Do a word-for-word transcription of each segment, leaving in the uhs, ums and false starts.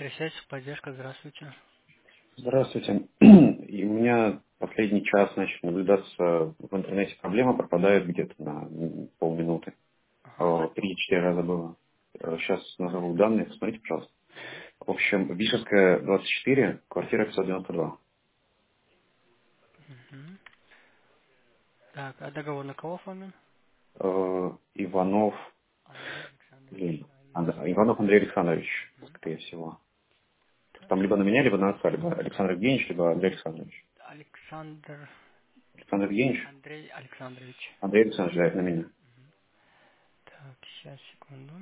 Электросвязь, поддержка, здравствуйте. Здравствуйте. И у меня последний час начал наблюдаться в интернете проблема, пропадает где-то на м, полминуты. Ага. Э, Три-четыре раза было. Сейчас назову данные, посмотрите, пожалуйста. В общем, Вишевская, двадцать четыре, квартира пятьсот девяносто два. Мгм. Так, а договор на кого оформлен? Э, Иванов, Андрей Александрович. блин, А, Анд- есть. Иванов Андрей Александрович, Мгм. скорее всего. Так. Там либо на меня, либо на отца, либо Александр Евгеньевич, либо Андрей Александрович. Александр Александр Евгеньевич, Андрей Александрович. Андрей Александрович, да, это на меня. Так, сейчас, секунду.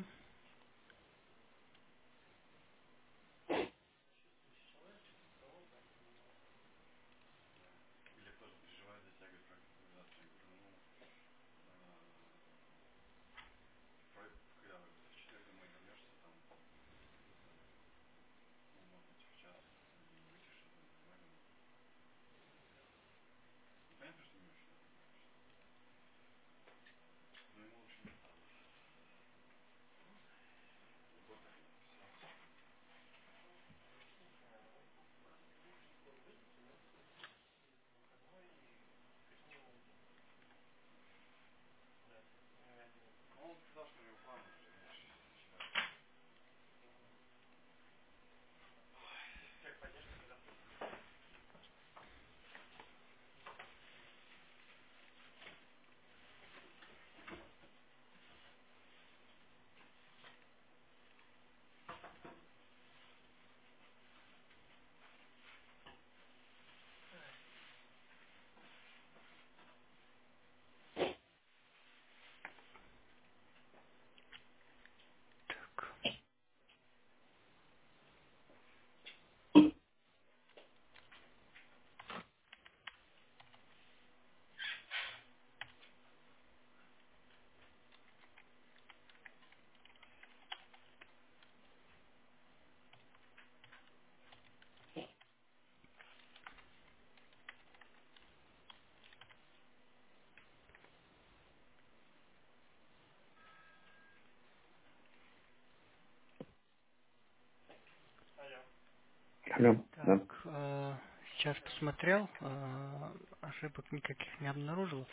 Алло, Так, да. э, сейчас посмотрел, э, ошибок никаких не обнаружил.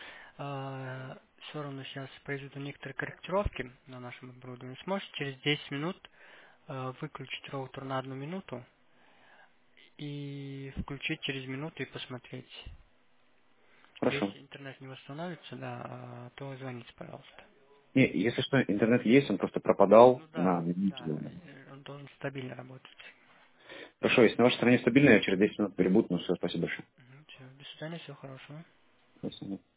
Все равно сейчас произведу некоторые корректировки на нашем оборудовании. Сможете через десять минут э, выключить роутер на одну минуту и включить через минуту и посмотреть. Хорошо. Если интернет не восстановится, да, а, то звоните, пожалуйста. Не, если что, интернет есть, он просто пропадал Ну да, на да, минуту. э, он должен стабильно работать. Хорошо, если на вашей стороне стабильно, я через десять минут перебуду, ну все, спасибо большое. Все, до свидания, всего хорошего. До свидания.